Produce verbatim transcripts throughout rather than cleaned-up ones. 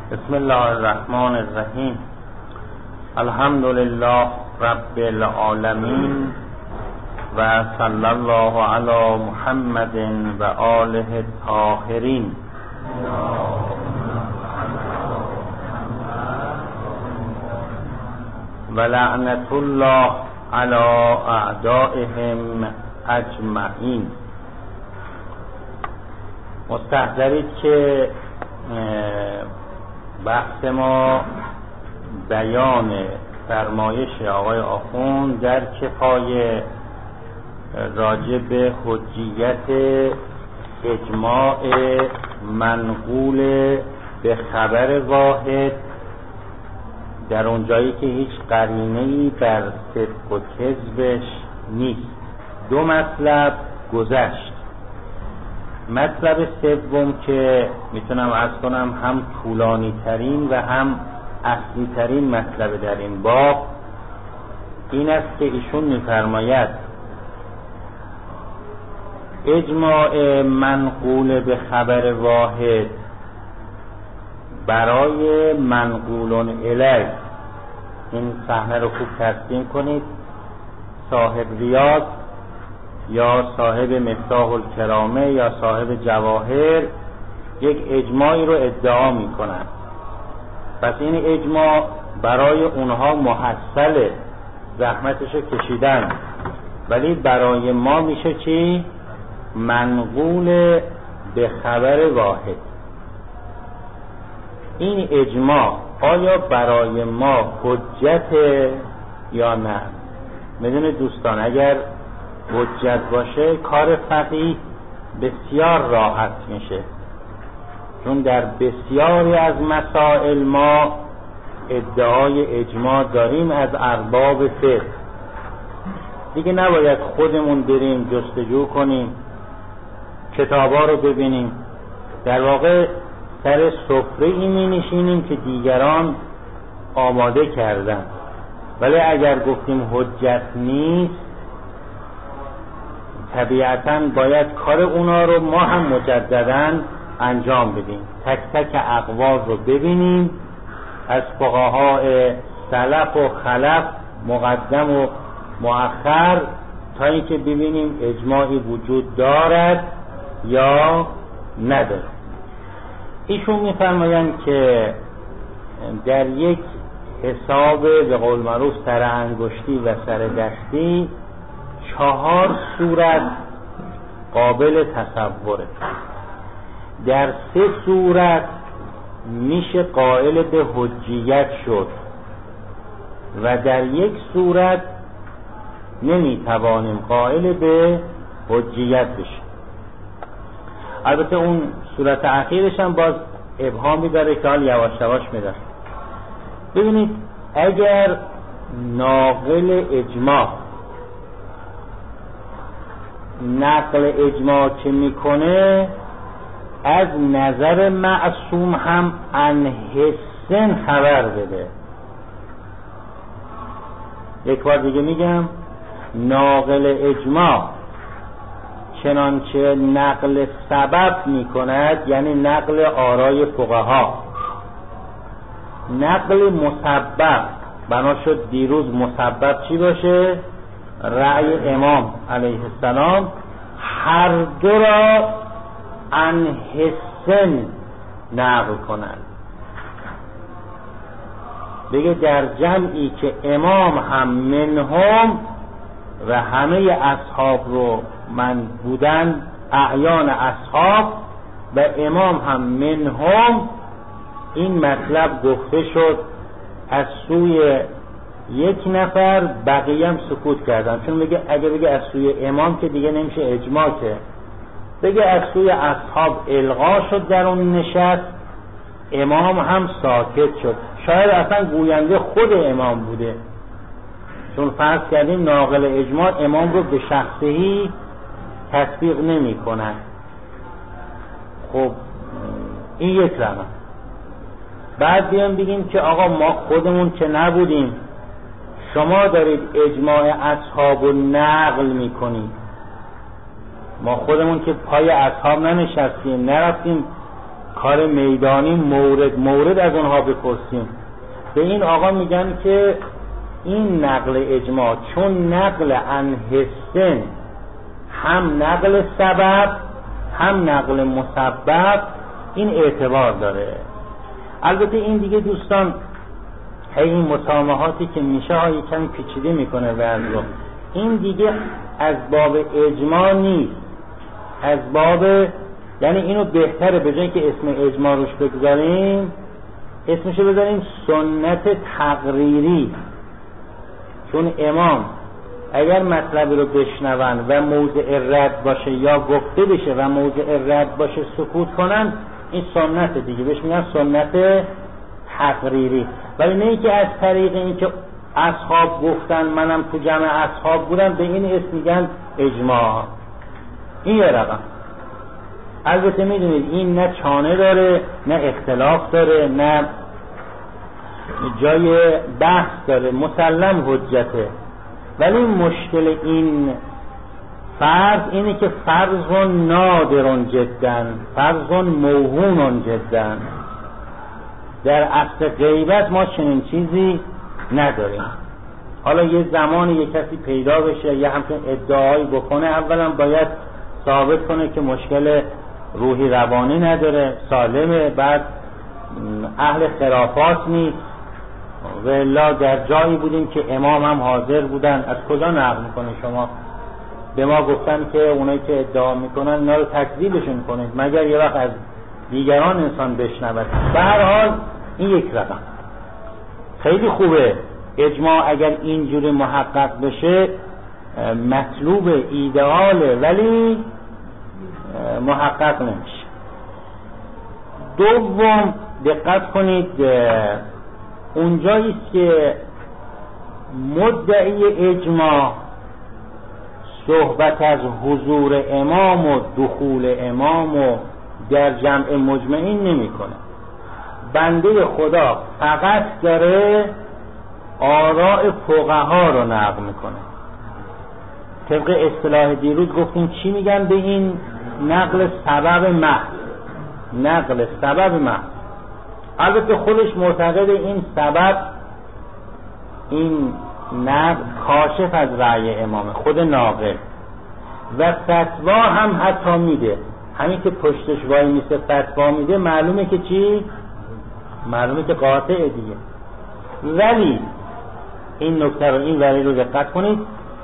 بسم الله الرحمن الرحیم. الحمد لله رب العالمین و صلی الله علی محمد و آله الطاهرین. و لعنت الله علی اعدائهم اجمعین. مستحضرید که بحث ما بیان فرمایش آقای آخوند در کفایه راجع به حجیت اجماع منقول به خبر واحد در اونجایی که هیچ قرینه‌ای بر صدق و کذبش نیست. دو مطلب گذشت. مطلب سوم که میتونم عرض کنم هم طولانی ترین و هم اصلی ترین مطلب در این باب این است که ایشون میفرماید اجماع منقول به خبر واحد برای منقولون الیه، این صحنه رو خوب ترسیم کنید، صاحب ریاض یا صاحب مفتاح الکرامه یا صاحب جواهر یک اجماعی رو ادعا می کنند، پس این اجماع برای اونها محصل زحمتش رو کشیدن، ولی برای ما میشه چی؟ منقول به خبر واحد. این اجماع آیا برای ما حجت یا نه؟ میدونید دوستان، اگر حجت باشه کار فقیه بسیار راحت میشه، چون در بسیاری از مسائل ما ادعای اجماع داریم از ارباب فقه. دیگه نباید خودمون بریم جستجو کنیم، کتابا رو ببینیم، در واقع سر سفره ای می نشینیم که دیگران آماده کردن. ولی اگر گفتیم حجت نیست، طبیعتاً باید کار اونا رو ما هم مجدداً انجام بدیم، تک تک اقوال رو ببینیم، از فقهای سلف و خلف مقدم و مؤخر، تا اینکه ببینیم اجماعی وجود دارد یا ندارد. ایشون میفرمایند که در یک حساب به قول معروف سر انگشتی و سر دستی چهار صورت قابل تصوره. در سه صورت میشه قائل به حجیت شد و در یک صورت نمیتوانیم قائل به حجیت بشیم. البته اون صورت اخیرش هم باز ابهامی داره که حال یواش یواش میداره. ببینید، اگر ناقل اجماع نقل اجماع که میکنه از نظر معصوم هم عن حسن خبر بده. یک بار دیگه میگم، ناقل اجماع چنانچه نقل سبب میکند، یعنی نقل آرای فقها، نقل مسبب بنا شد دیروز مسبب چی باشه؟ رأی امام علیه السلام. هر دو را عن حسن نقل کنند، بگه در جمعی که امام هم منهم و همه اصحاب رو من بودن، اعیان اصحاب و امام هم منهم، این مطلب گفته شد از سوی یک نفر، بقیه هم سکوت کردن. چون بگه اگه بگه از سوی امام که دیگه نمیشه اجماع، که بگه از سوی اصحاب الغا شد در اون نشست، امام هم ساکت شد. شاید اصلا گوینده خود امام بوده، چون فرض کردیم ناقل اجماع امام رو به شخصی تصدیق نمی کنن. خب این یک رمز. بعد بیان بگیم که آقا ما خودمون که نبودیم، شما دارید اجماع اصحاب رو نقل میکنید، ما خودمون که پای اصحاب ننشستیم، نرفتیم کار میدانی مورد مورد از اونها بپرسیم. به این آقا میگن که این نقل اجماع چون نقل عن حسن هم نقل سبب هم نقل مسبب این اعتبار داره. البته این دیگه دوستان این مسامحاتی که میشه ها یکم پیچیده میکنه وضع. این دیگه از باب اجماع نیست، از باب، یعنی اینو بهتره به جای که اسم اجماع روش بگذاریم اسمشو بذاریم سنت تقریری. چون امام اگر مطلبی رو بشنون و موضع رد باشه یا گفته بشه و موضع رد باشه سکوت کنن، این سنت دیگه بهش میگن سنت تقریری. ولی نه که از طریق این که اصحاب گفتن منم تو جمع اصحاب بودم به این اسم میگن اجماع. این یه رقم. البته میدونید این نه چانه داره نه اختلاف داره نه جای بحث داره، مسلم حجته. ولی مشکل این فرض اینه که فرض نادر جدا، فرض موهون جدا. در اصل غیبت ما چنین چیزی نداریم. حالا یه زمانی یه کسی پیدا بشه یه همچون ادعایی بکنه، اولا باید ثابت کنه که مشکل روحی روانی نداره، سالمه، بعد اهل خرافات نیست. و الا در جایی بودیم که امام هم حاضر بودن. از کجا نقل میکنه شما؟ به ما گفتن که اونایی که ادعا میکنن اینا رو تکذیبشون کنید مگر یه وقت از دیگران انسان بشنود. به هر حال این یک رقم خیلی خوبه. اجماع اگر اینجوری محقق بشه مطلوب ایدئاله ولی محقق نمیشه. دوم دقت کنید اونجاییست که مدعی اجماع صحبت از حضور امام و دخول امام و در جمع مجمعین نمی کنه. بنده خدا فقط داره آراء فقها رو نقل میکنه. طبق اصطلاح دیروز گفتیم چی میگن به این نقل سبب محض، نقل سبب محض. البته خودش معتقد این سبب این نقل کاشف از رأی امامه، خود ناقل و فتوا هم حتی میده. همین که پشتش وای میسته فتوا میده معلومه که چی؟ معلومه که قاطعه دیگه. ولی این نکته رو این ولی رو دقت کنید،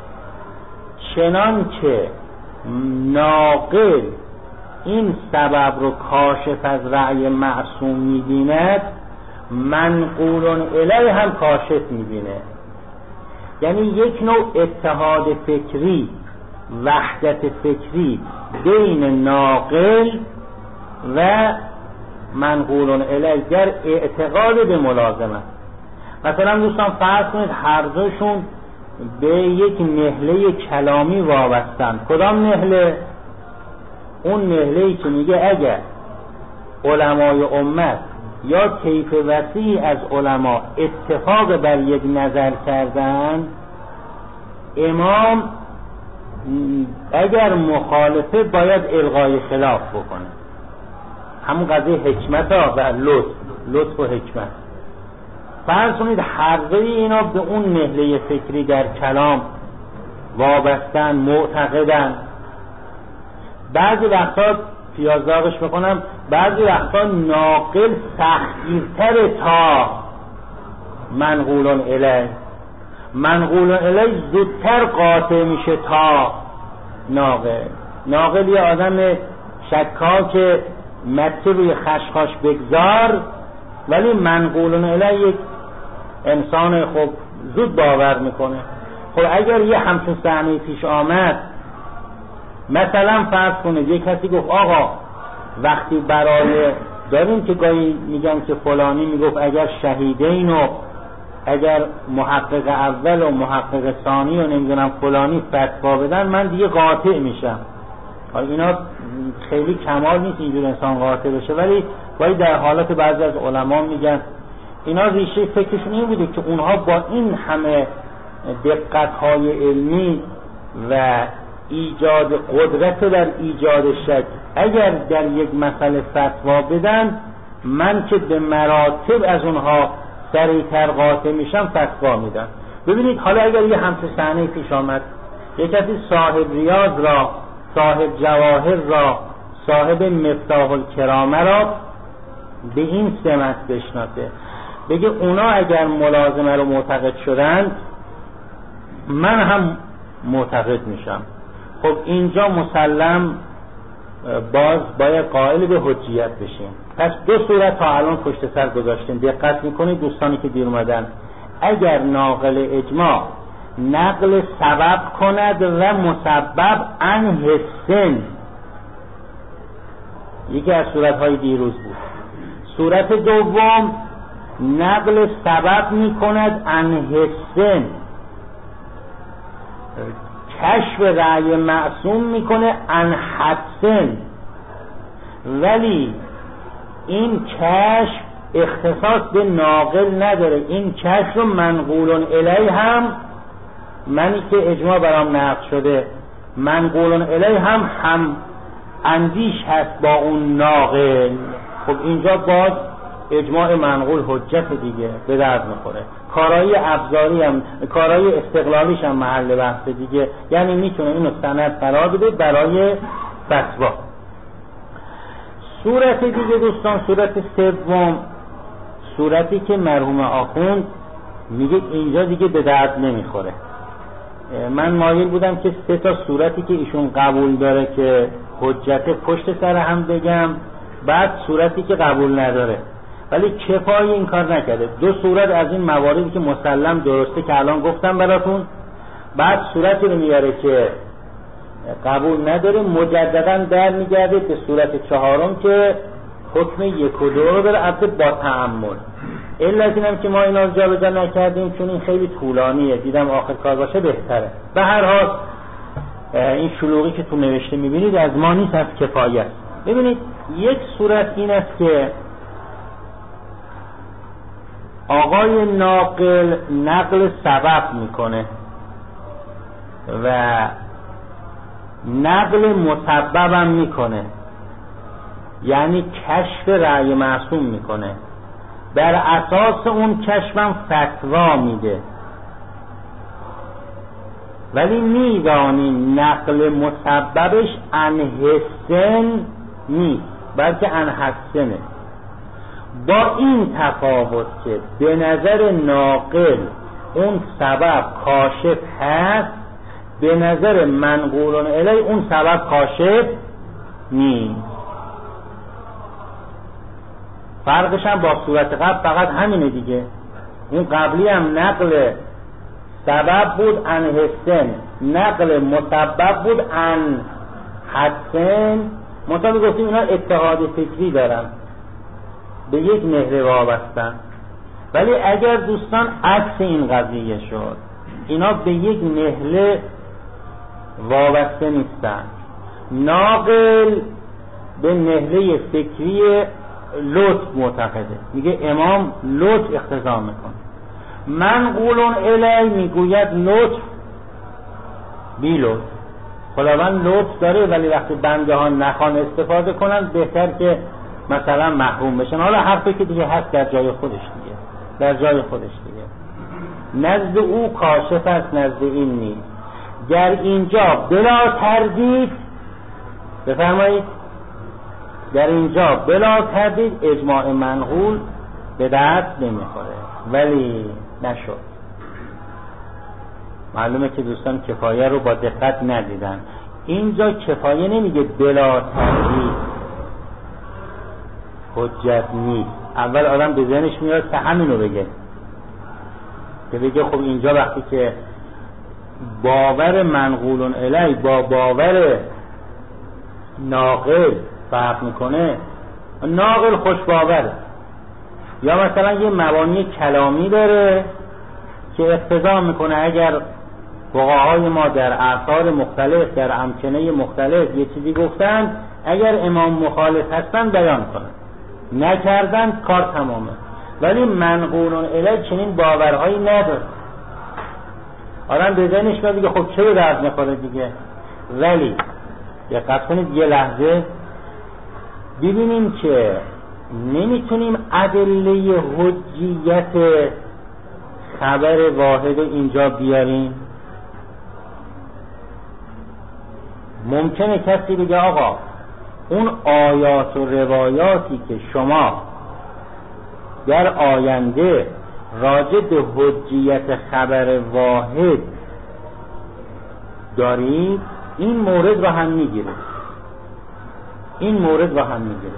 چنان که ناقل این سبب رو کاشف از رأی معصوم میبیند منقول الیه هم کاشف میبینه. یعنی یک نوع اتحاد فکری، وحدت فکری بین ناقل و منقول الیه در اعتقاد به ملازمه. مثلا دوستان فرض کنید هر دوشون به یک نهله کلامی وابستن. کدام نهله؟ اون نهله‌ای که میگه اگر علمای امت یا طیف وسیعی از علما اتفاق بر یک نظر کردن، امام اگر مخالفه باید الغای خلاف بکنه. همون قضیه حکمت ها و لطف لطف و حکمت. فرض کنید هر دوی اینا به اون نهله فکری در کلام وابستن، معتقدن. بعضی وقتا پیازداغش بکنم، بعضی وقتا ناقل سختگیرتر تا منقول الیه، منقول الیه زودتر قاطع میشه تا ناقل. ناقل یه آدم شکاک مته روی خشخاش بگذار، ولی منقول الیه یک انسان خب زود باور میکنه. خب اگر یه همچون صحنه پیش آمد، مثلا فرض کنید یک کسی گفت آقا وقتی برای داریم که گاهی میگن که فلانی میگفت اگر شهیدین و اگر محقق اول و محقق ثانی و نمیدونم فلانی فتوا بدن من دیگه قاطع میشم. اینا خیلی کمال نیست اینجور انسان قاطع بشه، ولی باید در حالت بعضی از علما میگن اینا ریشه فکرشون این بوده که اونها با این همه دقت های علمی و ایجاد قدرت در ایجاد شک اگر در یک مسئله فتوا بدن، من که به مراتب از اونها سریعتر قاطع میشم فتوا میدم. ببینید حالا اگر یه همچه صحنه پیش آمد، یک کسی صاحب ریاض را، صاحب جواهر را، صاحب مفتاح الکرامه را به این سمت بشناسه، بگه اونا اگر ملازمه رو معتقد شدن من هم معتقد میشم، خب اینجا مسلم باز باید قائل به حجیت بشیم. پس دو صورت تا الان پشت سر گذاشتیم. دقت میکنید دوستانی که دیر اومدن، اگر ناقل اجماع نقل سبب کند و مسبب عن حسن، یکی از صورتهای دیروز بود. صورت دوم نقل سبب میکند عن حسن، کشف رأی معصوم میکنه عن حسن، ولی این کشف اختصاص به ناقل نداره. این کشف رو منقول الیه هم، منی که اجماع برام نقل شده، منقول الیه هم هم اندیش هست با اون ناقل. خب اینجا باز اجماع منقول حجت دیگه به درد میخوره. کارایی ابزاری هم، کارایی استقلالیش هم محل بحث دیگه، یعنی میتونه اینو سند قرار بده برای فتوا. صورت دیگه دوستان، صورت سوم، صورتی که مرحوم آخوند میگه اینجا دیگه به درد نمیخوره. من مایل بودم که سه تا صورتی که ایشون قبول داره که حجت پشت سر هم بگم، بعد صورتی که قبول نداره، ولی کفایه این کار نکرده. دو صورت از این مواردی که مسلم درسته که الان گفتم براتون، بعد صورتی رو میاره که قبول نداره، مجددا در میگرده به صورت چهارم که حکم یک و دو رو داره، البته با تأمل. علت اینم که ما اینا رو جا به جا نکردیم چون این خیلی طولانیه، دیدم آخر کار باشه بهتره. به هر حال این شلوغی که تو نوشته میبینید از ما نیست، از کفایت. ببینید یک صورت این است که آقای ناقل نقل سبب میکنه و نقل مسببم میکنه، یعنی کشف رأی معصوم میکنه، بر اساس اون کشفم فتوا میده، ولی میدانی نقل مسببش عن حسن نیست بلکه عن حسنه. با این تفاوت که به نظر ناقل اون سبب کاشف هست، به نظر منقول الی اون سبب کاشف نیست. فرقش هم با صورت قبل فقط همینه دیگه. اون قبلی هم نقل سبب بود عن حسن، نقل مسبب بود عن حسن. مثلا گفتیم اینا اتحاد فکری دارن، به یک نهره وابستن، ولی اگر دوستان عکس این قضیه شد، اینا به یک نهره وابسته نیستن. ناقل به نهره فکری لطف معتقده، میگه امام لطف اقتضا میکنه. منقولون الی میگوید لطف بی لطف. خداوند لطف داره ولی وقتی بنده ها نخوان استفاده کنن بهتر که مثلا محروم بشن. حالا حرفی که دیگه هست در جای خودش دیگه، در جای خودش دیگه. نزد او کاشف است، نزد این نیست. در اینجا بلا تردید بفرمایید، در اینجا بلا تردید اجماع منقول به درد نمیخوره، ولی نشد. معلومه که دوستان کفایه رو با دقت ندیدن. اینجا کفایه نمیگه بلا تردید حجت نیست. اول آدم به ذهنش میاد که همینو بگه، که بگه خب اینجا وقتی که باور منقولون الی با باور ناقل فرق میکنه، ناقل خوش باوره، یا مثلا یه مبانی کلامی داره که اقتضا میکنه اگر فقهای ما در اعصار مختلف در امکنه مختلف یه چیزی گفتن، اگر امام مخالف هستن بیان کنن، نکردن کار تمامه. ولی منقولون الی چنین باورهایی نداره. آدم به ذهنش میاد دیگه خب چه به درد میخوره دیگه. ولی دقت کنید یه لحظه ببینیم که نمیتونیم ادله حجیت خبر واحد اینجا بیاریم. ممکنه کسی بگه آقا اون آیات و روایاتی که شما در آینده راجع به حجیت خبر واحد دارید این مورد رو هم میگیره، این مورد رو هم میگیره.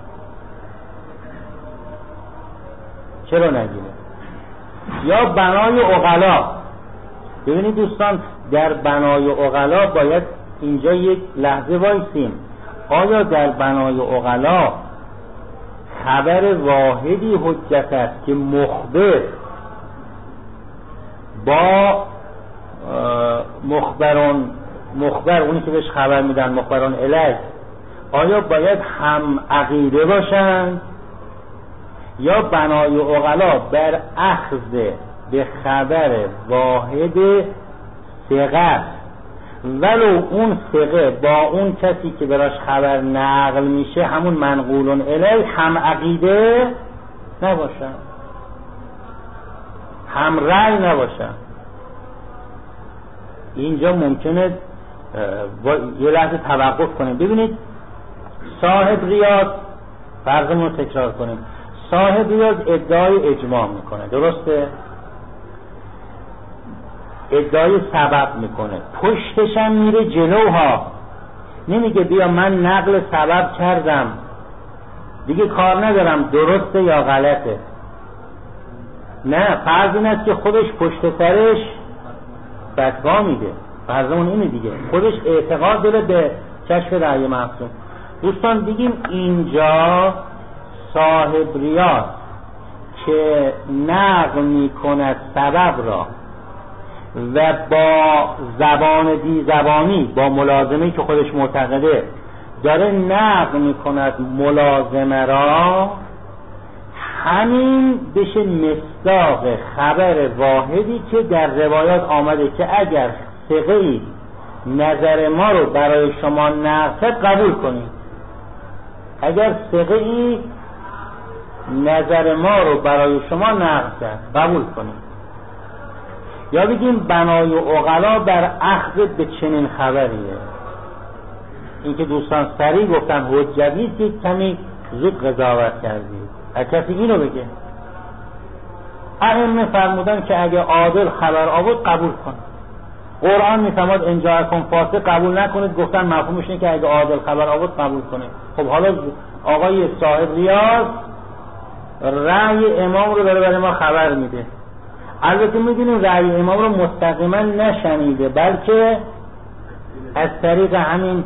چرا نگیره؟ یا بنای عقلا. ببینید دوستان، در بنای عقلا باید اینجا یک لحظه وایسیم. آیا در بنای عقلا خبر واحدی حجت است که مخبر با مخبران مخبر اونی که بهش خبر میدن مخبران الیه آیا باید هم عقیده باشن، یا بنای عقلا بر اخذ به خبر واحد ثقه ولو اون ثقه با اون کسی که براش خبر نقل میشه همون منقولون الیه هم عقیده نباشن، هم رأی نباشن. اینجا ممکنه یه لحظه توقف کنیم. ببینید صاحب ریاض، فرضمون رو تکرار کنیم، صاحب ریاض ادعای اجماع میکنه، درسته؟ ادعای سبب میکنه، پشتشم میره جلوها، نمیگه بیا من نقل سبب کردم دیگه کار ندارم درسته یا غلطه. نه، فرض این است که خودش پشت سرش فتوا میده، فرضمون اینه دیگه، خودش اعتقاد داره به کشف رأی معصوم. دوستان دیگیم اینجا صاحب ریاض که نقل میکند سبب را و با زبان دی زبانی با ملازمه که خودش معتقده داره نقل میکند ملازمه را، همین بشه مصداق خبر واحدی که در روایات آمده که اگر ثقه‌ای نظر ما رو برای شما نقل کرد قبول کنید، اگر ثقه‌ای نظر ما رو برای شما نقل کرد قبول کنید. یا بگیم بنای عقلا بر اخذ به چنین خبریه. این که دوستان سریع گفتن حجت نیست که کمی زود قضاوت کردید. کسی اینو بگه. ائمه فرمودن که اگه عادل خبر آورد قبول کن. قرآن میفرماد ان جاءکم فاسق قبول نکنید، گفتن مفهومش اینه که اگه عادل خبر آورد قبول کنید. خب حالا آقای صاحب ریاض رأی امام رو داره برای ما خبر میده. البته میدونیم رأی امام رو مستقیما نشنیده، بلکه از طریق همین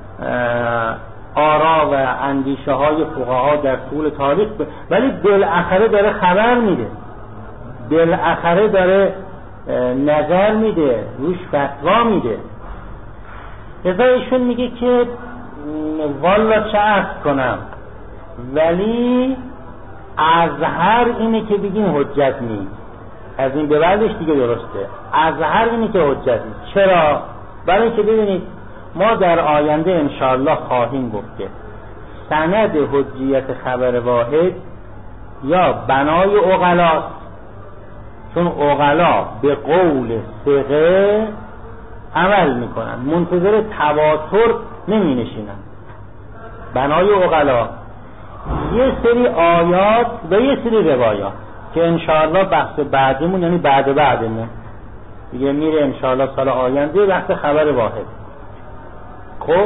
آرا و اندیشه های فقها در طول تاریخ ب... ولی بالاخره داره خبر میده، بالاخره داره نظر میده، روش فتوا میده. لذا ایشون میگه که والا چه عرض کنم، ولی ازهر اینه که بگیم حجت نیست، از این به بعدش دیگه درسته. ازهر اینه که حجت نیست. چرا؟ برای اینکه ببینید ما در آینده انشاءالله خواهیم گفت که سند حجیت خبر واحد یا بنای عقلاست، چون عقلا به قول ثقه عمل میکنن، منتظر تواتر نمی نشینن. بنای عقلا یه سری آیات و یه سری روایات که انشاءالله بحث بعدمون، یعنی بعد بعدمون دیگه میره انشاءالله سال آینده بحث خبر واحد. خب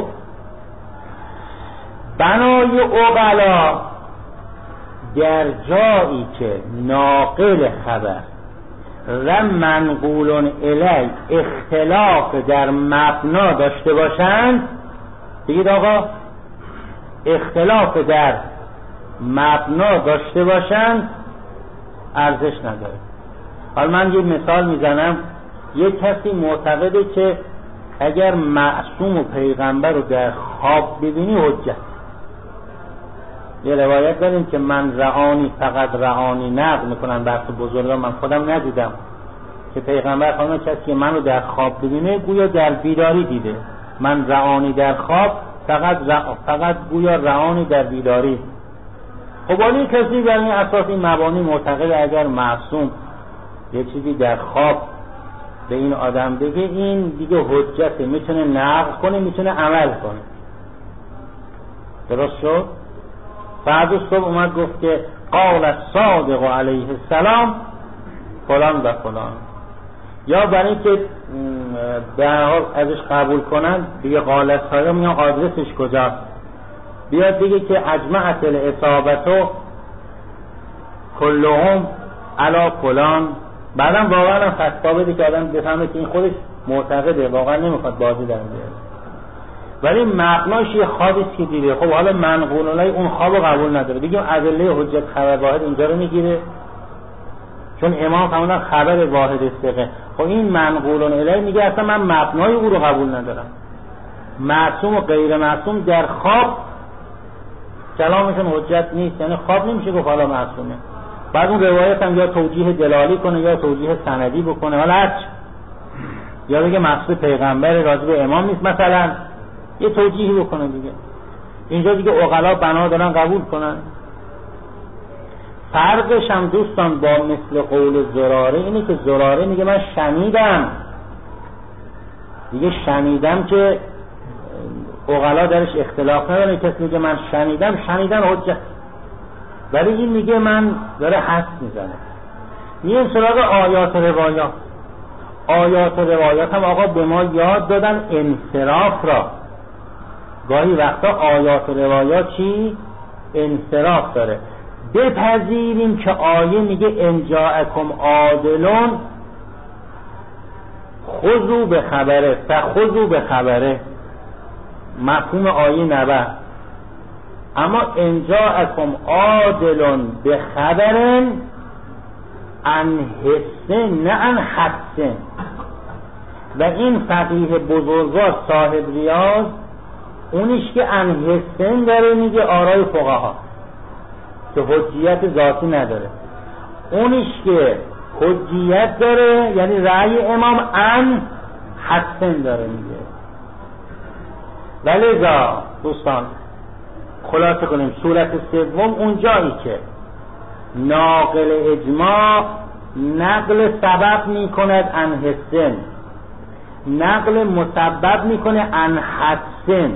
بنای عقلا در جایی که ناقل خبر و منقولون الی اختلاف در مبنا داشته باشند، بگید آقا اختلاف در مبنا داشته باشند ارزش نداره. حالا من یه مثال میزنم. یک کسی معتقده که اگر معصوم و پیغمبر رو در خواب ببینی حجت. یه روایت داریم که من رعانی فقط رعانی نقل میکنن بحث بزرگان، من خودم ندیدم، که پیغمبر فرمود کسی که من رو در خواب ببینه گویا در بیداری دیده. من رعانی در خواب فقط ر... فقط گویا رعانی در بیداری. خب ولی کسی بر این اساس این مبانی معتقد اگر معصوم یه چیزی در خواب به این آدم بگه این دیگه حجته، میتونه نقل کنه، میتونه عمل کنه. درست شد؟ بعد صبح اومد گفت که قال الصادق علیه السلام فلان و فلان، یا برای اینکه به هر حال ازش قبول کنن دیگه قال الصادق میگن آدرسش کجاست، بیاد دیگه که اجمعت الاصابتو کلهم علی فلان، بعدم واقعا هم فتوا بده که آدم بفهمه که این خودش معتقده، واقعا نمیخواد بازی در بیاره، ولی مبناش یه خوابیست که دیده. خب حالا منقول الیه اون خواب رو قبول نداره، بگیم ادله حجت خبر واحد اینجا رو میگیره چون امام فرمودن خبر واحد ثقه. خب این منقول الیه میگه اصلا من مبنای او رو قبول ندارم، معصوم و غیر معصوم در خواب کلامشون حجت نیست، یعنی خواب نمیشه گفت حالا معصومه. بعد اون روایت هم یا توجیه دلالی کنه یا توجیه سندی بکنه، حالا هرچی، یا بگه مقصود پیغمبر راجع به امام نیست مثلا، یه توجیهی بکنه دیگه. اینجا دیگه عقلا بنا دارن قبول کنن. فرقش هم دوستان با مثل قول زراره اینه که زراره میگه من شنیدم، دیگه شنیدم که عقلا درش اختلاف نداره، کسی میگه من شنیدم، شنیدن حجت، ولی این میگه من داره حدس میزنه. میگه سراغ آیات و روایات. آیات و روایات هم آقا به ما یاد دادن انصراف را. گاهی وقتا آیات و روایات چی؟ انصراف داره. بپذیریم که آیه میگه ان جاءکم عادلون خذوا به خبره فخذوا به خبره، مفهوم آیه نبه. اما ان جاءکم عادلون به خبرن عن حسن نه عن حدسن. و این فقیه بزرگوار صاحب ریاض اونیش که عن حسن داره میگه آرای فقها که حجیت ذاتی نداره، اونیش که حجیت داره یعنی رأی امام عن حسن داره میگه. ولذا دوستان خلاصه کنیم، صورت سوم اون جایی که ناقل اجماع نقل سبب میکند عن حسن، نقل مسبب میکنه عن حسن،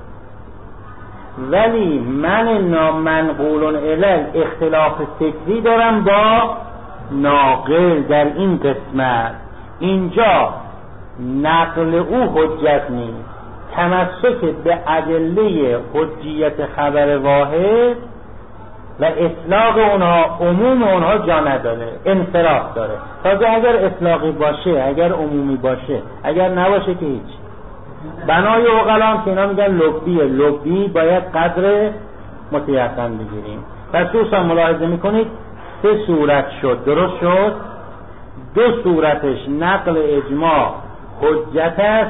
ولی من نامنقول الیه اختلاف فکری دارم با ناقل در این قسمت. اینجا نقل او حجت نیست، تمسک به ادله حجیت خبر واحد و اطلاق اونها عموم اونها جا نداره، انصراف داره. تازه اگر اطلاقی باشه، اگر عمومی باشه، اگر نباشه که هیچ. بنای عقلام که اینا میگن لبیه، لبی باید قدر متیقن بگیریم. پس دوستان ملاحظه میکنید سه صورت شد، درست شد. دو صورتش نقل اجماع حجت است،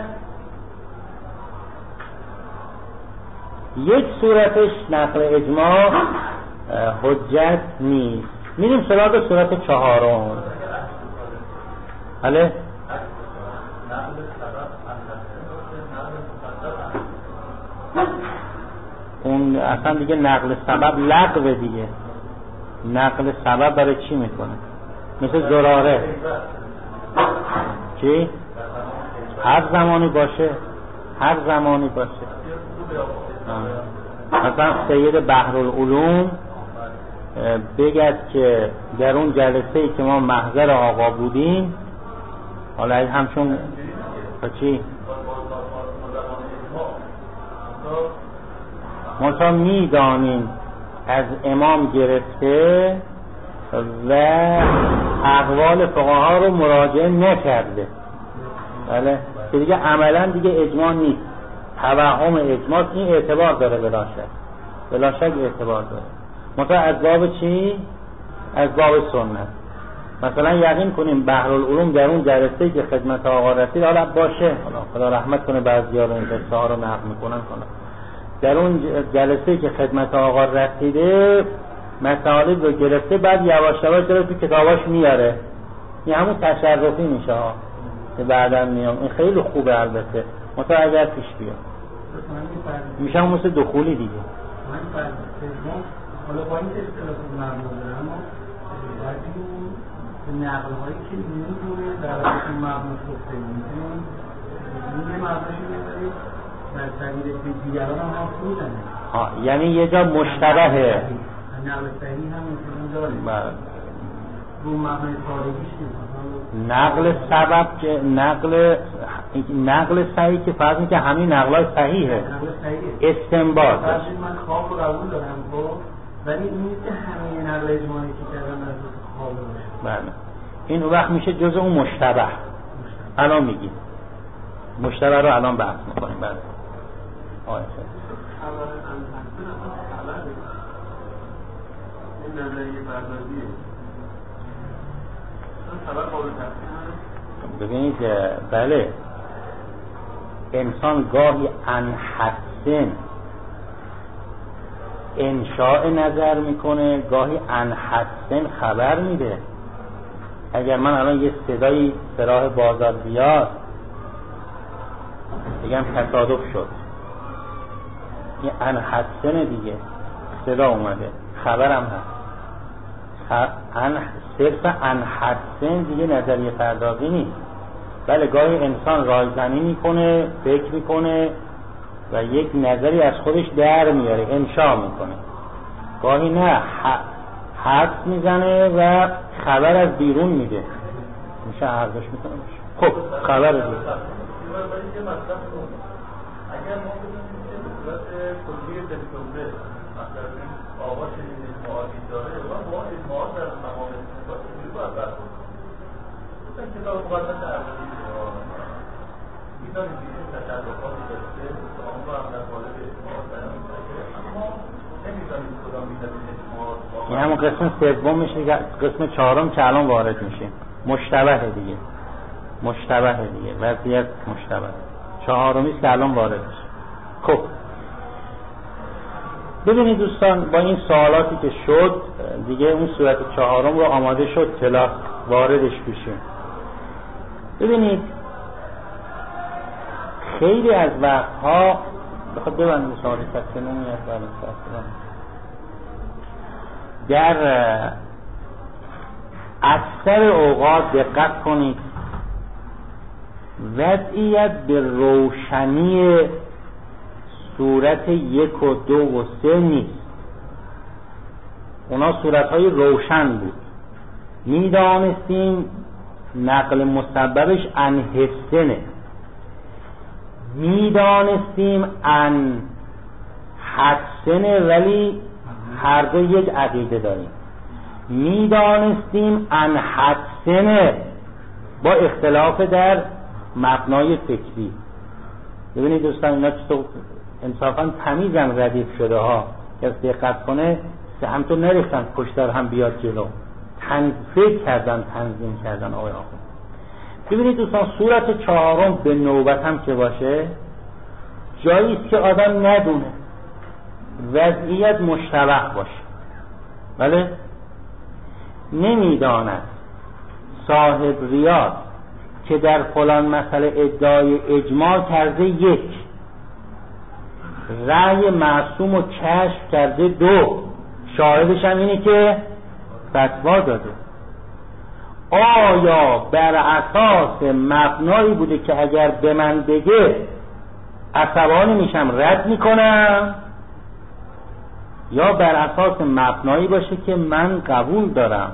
یک صورتش نقل اجماع حجت نیست. میریم سراغ صورت چهارم. بله اون اصلا دیگه نقل سبب لغو دیگه. نقل سبب برای چی میکنه؟ مثل زراره چی؟ هر زمانی باشه، هر زمانی باشه. مثلا سید بحرالعلوم بگد که در اون جلسه‌ای که ما محضر آقا بودیم، حالا همچون چی؟ ما تا میدانیم از امام گرفته و اقوال فقها رو مراجعه نکرده، بله، که دیگه عملا دیگه اجماع نیست، توهم اجماع. این اعتبار داره بلا شک، بلا شک اعتبار داره. مثلا از باب چی؟ از باب سنت. مثلا یقین کنیم بحرالعلوم در اون جلسه‌ای که خدمت آقا رسید، حالا باشه، حالا خدا رحمت کنه بعضی‌ها رو این قصه ها رو نقل میکنن کنه، در اون جلسه‌ای که خدمت آقا رسیده مطالب رو گرفته، بعد یواش یواش داره تو کتاباش میاره. این همون تشرفی میشه ها که بعداً میام. این خیلی خوبه البته، متا اگر پیش بیاد میشه همون مثل دخولی دیگه. من فرض سوم حالا با این اصطلاح مبنا داره، اما باید اون نقل هایی که نمیدونه در اون مبنا سفته میتونیم این مبناشو میبریم در سبیل به دیگران هم هم میزنه. ها یعنی یه جا مشتبهه، نقل صحیح هم میتونیم داره رو مبنای خارجیش نیست. نقل سبب که نقل نقل صحیح که فرض میکنه همین نقلای صحیحه، استنباط. من خواب رو قبول دارم خب، ولی این نیست که همه نقل اجماعی که کردن از خواب باشه. بله این وقت میشه جزء اون مشتبه. الان میگیم مشتبه رو الان بحث میکنیم. بله آیه خبر انتظر خبر این نظریه پردازیه خبر قابل تفسیر. ببینید بله انسان گاهی انحسن انشاء نظر میکنه، گاهی انحسن خبر میده. اگر من الان یه صدایی سراح بازار بیاد بگم تصادف شد، یه انحسن دیگه صدا اومده، خبرم هست. ان صرف انحسن دیگه نظریه پردازی نیست. بله گاهی انسان رایزنی میکنه، فکر میکنه و یک نظری از خودش در میاره، انشا میکنه. گاهی نه حدس میزنه و خبر از بیرون میده، میشه عرضش میکنه. خب خبر دیگه اگر ما بودیم که به صورت کلیه دلتونده مثلا آقا چنین اجماعاتی داره و با اجماعات در تمام اجماعات چجوری باید برخورد کنیم؟ این کتاب مقدس ارزشی میدانیم که این تشرفاتی داشته که آن رو هم در مورد اجماعات بیان می‌کنه، اما نمی‌دانیم کدام می‌دن این اجماعات. این همون قسم سوم میشه، قسم چهارم که الان وارد میشیم. مشتبه دیگه، مشتبه دیگه، وضعیت مشتبه. چهارمی که الان وارد میشه. خب ببینید دوستان، با این سوالاتی که شد دیگه اون صورت چهارم رو آماده شد کلاس واردش بشیم. ببینید خیلی از وقتها بخواد ببندیم سوالی کسی نمیاد در اکثر اوقات دقت کنید وضعیت به روشنی صورت یک و دو و سه نیست. اونا صورتهای روشن بود، میدانستیم نقل مسببش ان حسنه، میدانستیم ان حسنه ولی هر دو یک عقیده داریم، میدانستیم ان حسنه با اختلاف در مبنای فکری. ببینید دوستان اینا چطور انصافا تمیزن ردیف شده ها، کسی دقت کنه سه همطور نریختن پشتر هم بیاد جلو، تن فکر کردن، تنظیم کردن. آقای آقا ببینید دوستان صورت چهارم به نوبت هم که باشه جاییست که آدم ندونه، وضعیت مشتبه باشه. بله نمیداند صاحب ریاض که در فلان مسئله ادعای اجماع کرده یک، رأی معصوم و کشف کرده دو، شاهدش هم اینه که فتوا داده. آیا بر اساس مبنایی بوده که اگر به من بگه عصبانی میشم رد میکنم، یا بر اساس مبنایی باشه که من قبول دارم؟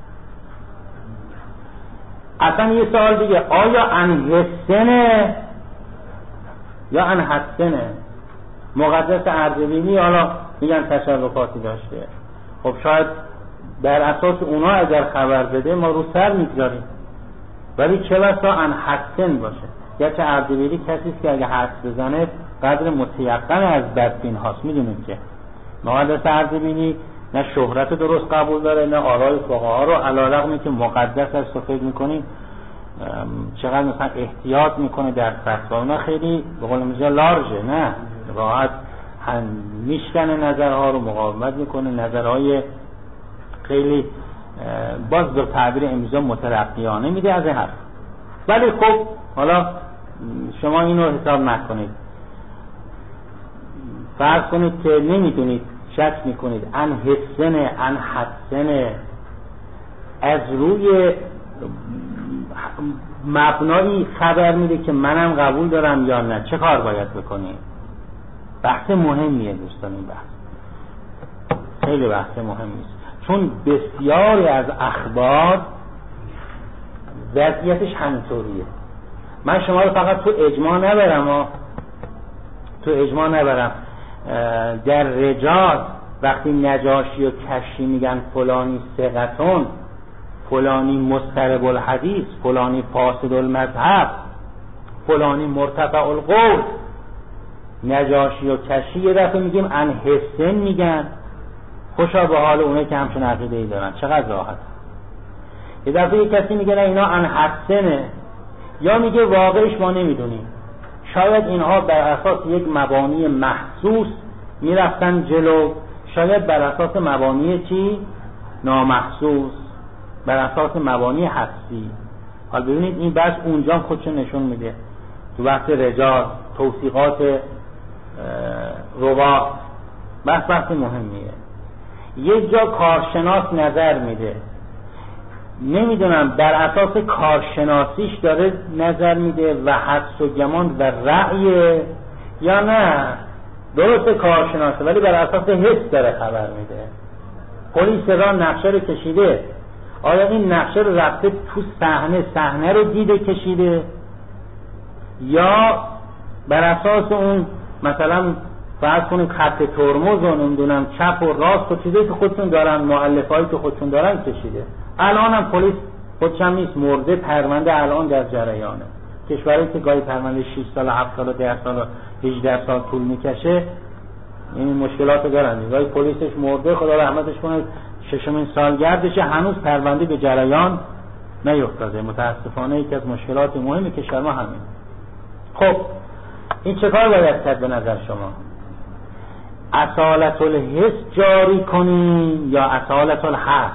اصلا یه سوال دیگه، آیا ان حسنه یا ان حسنه؟ مقدس اردبیلی حالا میگن تشرفاتی داشته، خب شاید بر اساس اونا اگر خبر بده ما رو سر میگذاریم، ولی چه بسا ان حسن باشه. گرچه اردبیلی کسی که اگه حدس بزنه قدر متیقن از بدبین هاست. میدونیم که مقدس اردبیلی نه شهرت درست قبول داره نه آرای فقها رو، علیرغم که مقدس است و فکر میکنیم چقدر مثلا احتیاط میکنه در فتوا، اونا خیلی به قول میگه لارژه، نه راحت میشکنه نظرها رو، مقاومت میکنه، نظرهای خیلی باز به تعبیر امروزی مترقیانه میده از این حرف. ولی خب حالا شما اینو حساب نکنید. فرض کنید که نمیدونید، شک میکنید ان حسنه ان حسنه، از روی مبنایی خبر میده که منم قبول دارم یا نه، چه کار باید بکنیم؟ بحث مهمیه دوستان، این بحث خیلی بحث مهمی است، چون بسیاری از اخبار وضعیتش همینطوریه. من شما رو فقط تو اجماع نبرم ها. تو اجماع نبرم در رجال وقتی نجاشی و کشی میگن فلانی ثقتون، فلانی مضطرب الحدیث، فلانی فاسد المذهب، فلانی مرتفع القول، نجاشی و کشی یه دفعه میگیم ان حسن میگن، خوشا به حال اونه که همچون عقیده ای دارن، چقدر راحت. یه دفعه یه کسی میگه نه اینا ان حسنه، یا میگه واقعش ما نمیدونیم. شاید اینها بر اساس یک مبانی محسوس میرفتن جلو، شاید بر اساس مبانی چی؟ نامحسوس، بر اساس مبانی حسی. حال ببینید این بحث اونجا خودشو نشون میده، تو بحث رجال، توثیقات روا، بحث بحث مهمیه. یک جا کارشناس نظر میده، نمیدونم بر اساس کارشناسیش داره نظر میده و حدس و گمان و رأی، یا نه درست کارشناسه ولی بر اساس حس داره خبر میده. پلیس را نقشه رو کشیده، آیا این نقشه رو رفته تو صحنه، صحنه رو دیده کشیده، یا بر اساس اون مثلا فرض کنید خط ترمز و نمیدونم چپ و راست و چیزایی که خودشون دارن، مؤلفه‌ای که خودشون دارن کشیده. الان هم پلیس خودش هم نیست، مرده پرونده الان در جریانه. کشورهایی که گاهی پرونده شش سال، هفت سال، ده سال، هجده سال طول میکشه، این مشکلات دارن. گاهی پلیسش مرده، خدا رحمتش کنه، ششمین سالگردشه، هنوز پرونده به جریان نیفتاده. متاسفانه یکی از مشکلات مهم کشور ما همین. خب این چه کار باید کرد به نظر شما؟ اصالت الحس جاری کنیم یا اصالت الحس؟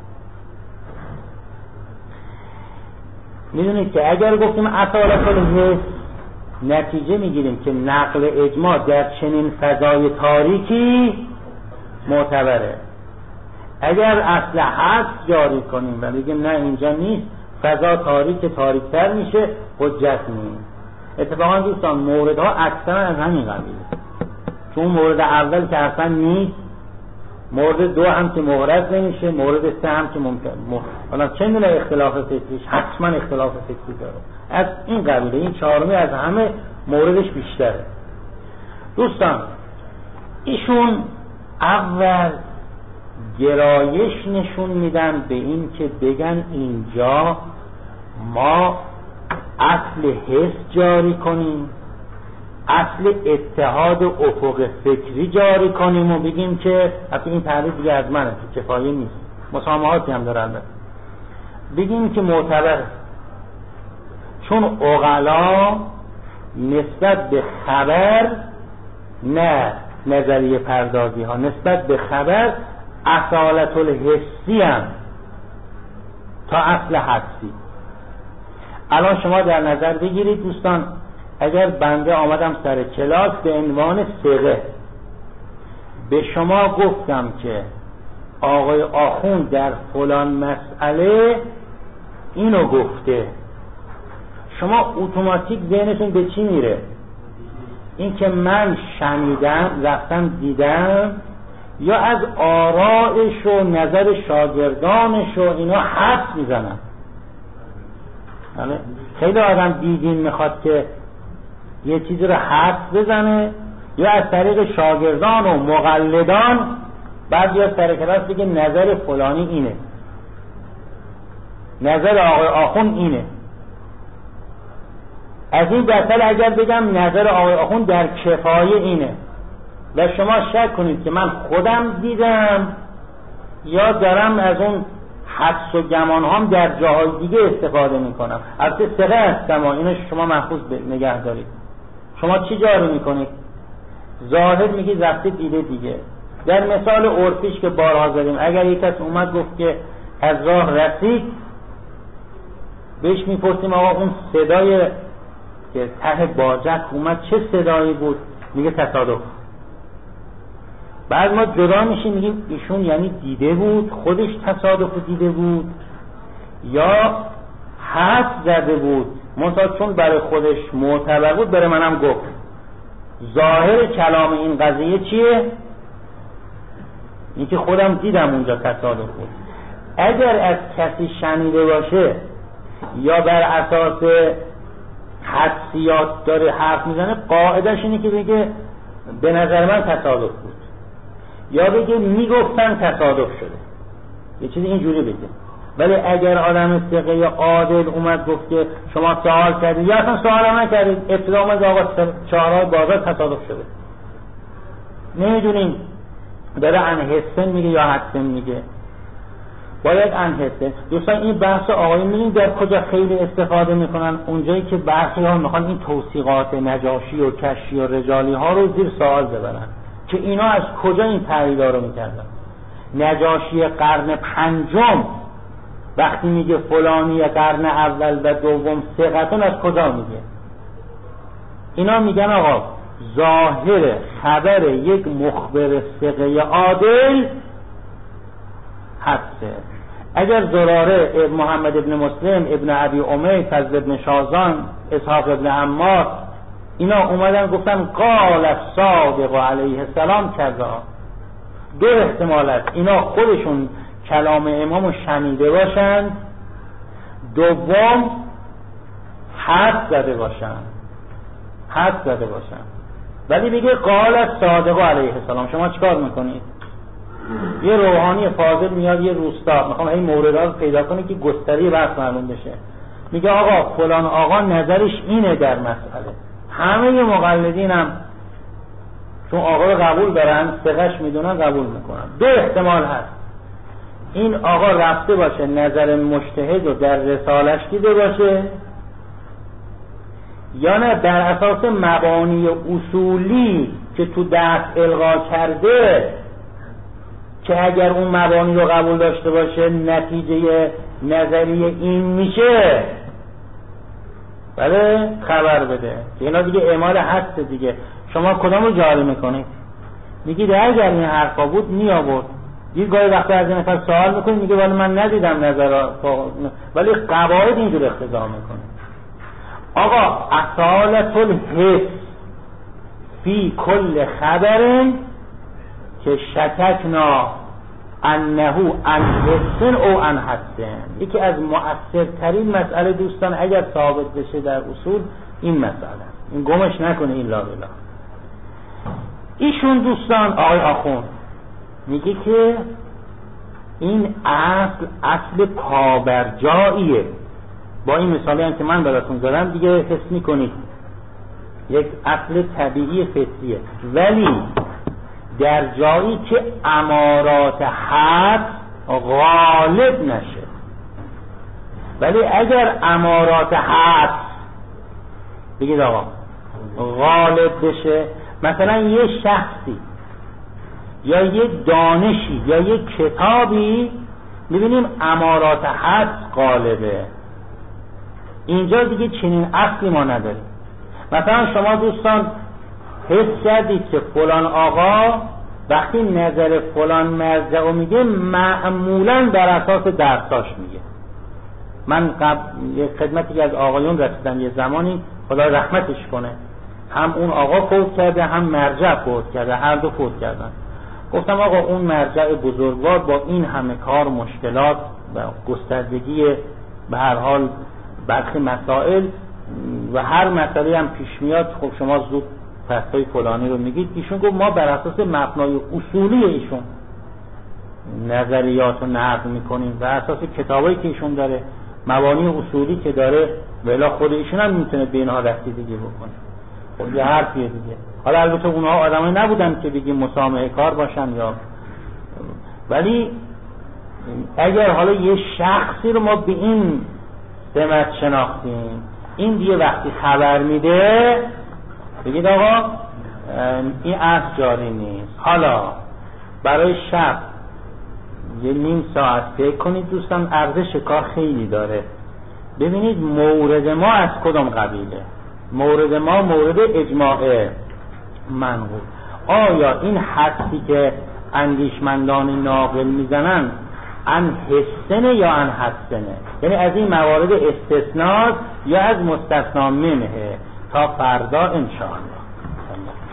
میدونید که اگر گفتیم اصالت الحس، نتیجه میگیریم که نقل اجماع در چنین فضای تاریکی معتبره. اگر اصل حس جاری کنیم و بگیم نه اینجا نیست، فضا تاریک تاریکتر میشه، حجت نیست. اتفاقا دوستان موردها اکثرا از همین قبیله، چون مورد اول که اصلا نیست، مورد دو هم که مورد نمیشه، مورد سه هم که ممکن حالا چه میدونه اختلاف فکریش حتما اختلاف فکری داره، از این قبیله. این چهارمی از همه موردش بیشتره. دوستان ایشون اول گرایش نشون میدن به این که بگن اینجا ما اصل حس جاری کنیم، اصل اتحاد افق فکری جاری کنیم و بگیم که حتی این تعریف دیگه از منه که کفایه نیست، مسامحاتی هم دارن، بگیم که معتبر، چون عقلا نسبت به خبر، نه نظریه پردازی ها، نسبت به خبر اصالت الحسی هم تا اصل حسی. الان شما در نظر بگیرید دوستان، اگر بنده آمدم سر کلاس به عنوان ثقه به شما گفتم که آقای آخوند در فلان مسئله اینو گفته، شما اتوماتیک ذهنتون به چی میره؟ این که من شنیدم، رفتم دیدم، یا از آرائش و نظر شاگردانش و اینا حدس میزنم. خیلی آدم دیدین میخواد که یه چیزی رو حدس بزنه، یا از طریق شاگردان و مقلدان بعد یا سر کلاس بگه نظر فلانی اینه، نظر آقای آخوند اینه. از این دستل اگر بگم نظر آقای آخوند در کفایه اینه و شما شک کنید که من خودم دیدم یا دارم از اون حدس و گمان هم در جاهای دیگه استفاده میکنم، البته ثقه هستم، اینو شما محفوظ نگه دارید. شما چی جاری میکنید؟ ظاهر میگی رفته دیده دیگه. در مثال عرفیش که بارها زدیم، اگر یک کس اومد گفت که از راه رسید، بهش میپرسیم آقا اون صدای که ته باجک اومد چه صدایی بود؟ میگه تصادف. بعد ما جدا میشیم میگیم ایشون یعنی دیده بود، خودش تصادف دیده بود یا حد زده بود، منتها چون برای خودش معتبر بود برای منم گفت. ظاهر کلام این قضیه چیه؟ این که خودم دیدم اونجا تصادف بود. اگر از کسی شنیده باشه یا بر اساس حدسیات داره حرف میزنه، قاعدش اینه که بگه به نظر من تصادف بود، یا بگه میگفتن تصادف شده، یه چیزی اینجوری بگه. ولی اگر آدم ثقه یا عادل اومد گفت که شما سوال کردید یا اصلا سوال هم نکردید، ابتدا اومد آقا چهارراه بازار تصادف شده، نمیدونیم داره انحسن میگه یا حدسن میگه، باید انحسن. دوستان این بحث آقایون میدونید در کجا خیلی استفاده میکنن؟ اونجایی که برخی ها میخوان این توثیقات نجاشی و کشی و رجالی ها رو زیر سوال ببرن که اینا از کجا این تعریضا رو میکردن. نجاشی قرن پنجم وقتی میگه فلانی قرن اول و دوم ثقتون، از کجا میگه؟ اینا میگن آقا ظاهر خبر یک مخبر ثقه عادل حدسه. اگر زراره محمد ابن مسلم، ابن ابی امی، فضل ابن شازان، اسحاق ابن عمار اینا اومدن گفتن قال الصادق علیه السلام کذا، دو احتمال است: اینا خودشون کلام امامو شنیده باشند، دوم حد زده باشند حد زده باشند ولی بگه قال الصادق علیه السلام، شما چیکار میکنید؟ یه روحانی فاضل میاد یه روستا، میخوام این موردها رو پیدا کنه که گستری بحث معلوم بشه، میگه آقا فلان آقا نظرش اینه در مسئله. همه مقلدین هم چون آقا رو قبول دارن، ثقه‌اش میدونن، قبول میکنن. دو احتمال هست: این آقا رفته باشه نظر مجتهد رو در رسالش دیده باشه، یا نه بر اساس مبانی اصولی که تو دست القا کرده که اگر اون مبانی رو قبول داشته باشه نتیجه نظریه این میشه، بله خبر بده. اینا دیگه اعمال هست دیگه. شما کدام رو جاری میکنید؟ میگید اگر این حرفا بود می آورد. یه گاهی وقتی از این نفر سوال میکنید میگه ولی من ندیدم نظر، ولی قواعد اینجور اقتضا میکنه. آقا اصالت الحس فی کل خبر که شککنا انه ان حسن او ان حسن، یکی از مؤثرترین مسئله دوستان اگر ثابت بشه در اصول این مسئله، این گمش نکنه این لا بلا. ایشون دوستان آقای آخوند میگه که این اصل اصل پابرجاییه. با این مثالی هم که من براتون زدم دیگه حس میکنید یک اصل طبیعی فطریه، ولی در جایی که امارات حد غالب نشه. ولی اگر امارات حد بگید آقا غالب بشه، مثلا یه شخصی یا یه دانشی یا یه کتابی میبینیم امارات حد غالبه، اینجا دیگه چنین اصلی ما نداریم. مثلا شما دوستان حس کردید که فلان آقا وقتی نظر فلان مرجع رو میگه معمولا بر اساس درساش میگه. من قبل یه خدمتی که از آقایون رسیدم یه زمانی، خدا رحمتش کنه، هم اون آقا فوت کرده هم مرجع فوت کرده، هر دو فوت کردن. گفتم آقا اون مرجع بزرگوار با این همه کار مشکلات و گستردگی به هر حال برخی مسائل و هر مسئله هم پیش میاد، خب شما زود فصلای فلانی رو میگید. ایشون گفت ما بر اساس مبنای اصولی ایشون نظریات رو نقد میکنیم، بر اساس کتابایی که ایشون داره، مبانی اصولی که داره، ولی خود ایشون هم میتونه به اینها رسیدگی بکنه. خب یه حرفیه دیگه. حالا البته اونها آدمایی نبودن که بگیم مسامحه کار باشن یا، ولی اگر حالا یه شخصی رو ما به این سمت شناختیم، این دیگه وقتی خبر میده بگید آقا این اصل جاری نیست. حالا برای شب یه نیم ساعت فکر کنید دوستان، ارزش کار خیلی داره. ببینید مورد ما از کدام قبیله. مورد ما مورد اجماع منقول. آیا این حدسی که اندیشمندان ناقل میزنن ان حسنه یا ان حسنه، یعنی از این موارد استثناء یا از مستثنا منه؟ تا فردا انشاءالله.